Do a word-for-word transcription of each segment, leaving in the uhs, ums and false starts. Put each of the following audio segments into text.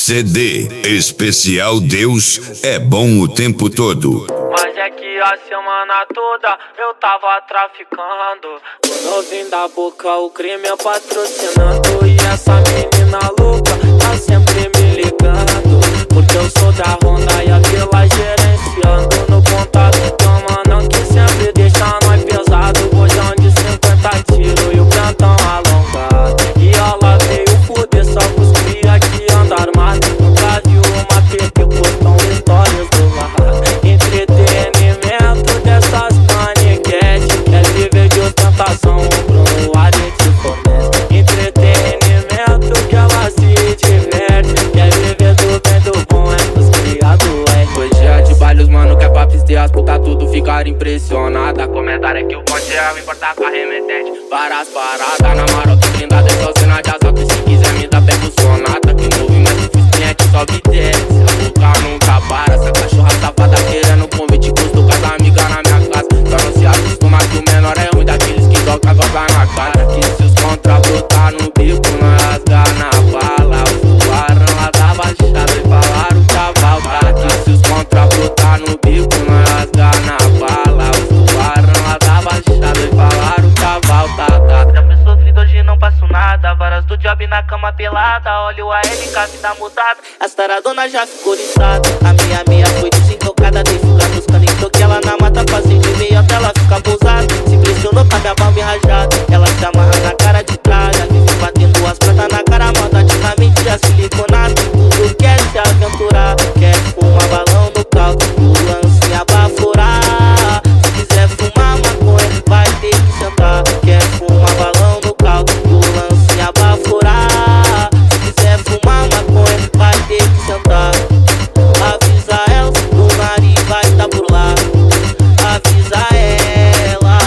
C D especial Deus é bom o tempo todo. Mas é que a semana toda eu tava traficando. O novinho da boca, o crime é patrocinando. E essa menina louca tá sempre me ligando, porque eu sou da Honda e a Vila gerenciando. No contato tem um manão que sempre deixa nós pesado. Bojão de cinquenta tiros e o cantão alongado. E ela veio fuder só com os cria que anda armado. Nunca viu uma P T postão histórias do lado. Entretenimento dessas paniquete, quer viver de ostentação, Bruno a gente fornece. Entretenimento que ela se diverte, quer viver do bem do bom, é dos criados, é. Hoje é de baile, os mano quer pra pistear, as puta tudo ficar impressionada. Comentário é que o ponte é o importar com a remetente. Várias paradas na maroto blindada, é só cena de assalto. E se quiser me dá pego sonata, que movimento fiz cliente sobe e desce. A boca nunca para, essa cachorra safada querendo convite, custo com as amigas na minha casa. Só não se acostuma que o menor é ruim daqueles que toca goza na cara. Que se os contra brotar no bico, nós rasgar na bala. Os tubarão lá da baixada e falaram que a volta. Que se os contra brotar no bico, nós rasgar na bala. Os tubarão lá da baixada e falaram que a volta. Já fui sofrido, hoje não passo nada. Varas do job na cama pelada. Olha o A L K que tá mudado. As taradona já ficou liçada. A minha meia foi desentocada. Dei fuga buscando em toque. Ela na mata passei de meio até ela ficar pousada. Se impressionou com a minha balma rajada. Ela se amarra na cara de tralha. Vive batendo as pratas na cara. Modadicamente a siliconada. Tudo quer se aventurar. Quer fumar balão no carro e o lance abaforar. Se quiser fumar maconha, vai ter que sentar. Quer fumar balão no carro e o lance abaforar. Se quiser fumar maconha, vai ter que sentar. Avisa ela, o nariz vai estar por lá. Avisa ela.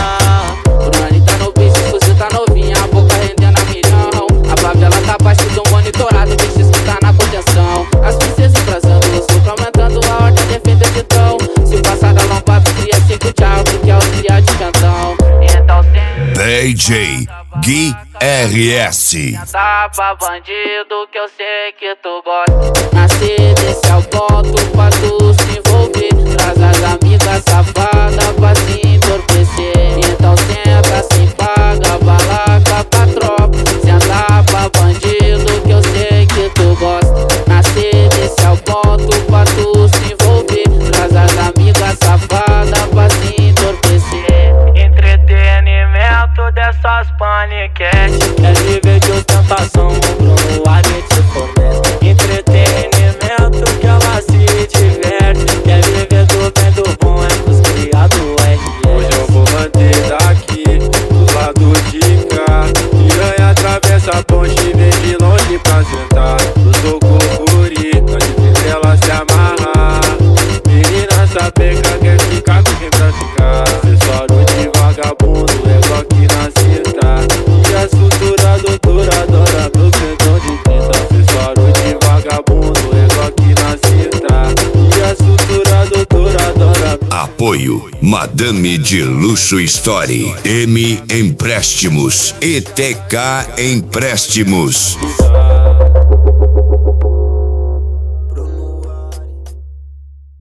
O nariz tá novinho, se você tá novinha, a boca rendendo a milhão. A favela tá baixo de um monitorado, bicho que tá na contenção. As princesas trazendo o suco, aumentando a ordem, defesa de tom. Se passar da lompada, cria cinco tchau, porque é o cria de cantão. Então sem D J Gui R S. tapa bandido que eu sei que tu gosta. Nascer, desse ao ponto pra tu se envolver. Traz as amigas safadas pra se entorpecer. Então senta, se paga, balaca pra tropa. Senta pra bandido que eu sei que tu gosta. Nascer, desse ao ponto pra tu se envolver. Traz as amigas safadas pra se entorpecer. Entretenimento dessas paniquete, quer viver de ostentação, Bruno a gente fornece. Entretenimento que ela se diverte, quer viver do bem do bom, é dos criados, é. Hoje eu vou manter daqui, do lado de cá. Piranha atravessa a ponte, vem de longe pra sentar. Eu sou guri, nós de ela se amarrar. Menina sapeca quer ficar com quem pra ficar. Acessório de vagabundo, é igual que na cita. E a sutura doutora adora meu centão de tinta. Acessório de vagabundo, é igual que na cita. E a sutura doutora adora. Apoio Madame de Luxo Story, M Empréstimos, E T K Empréstimos.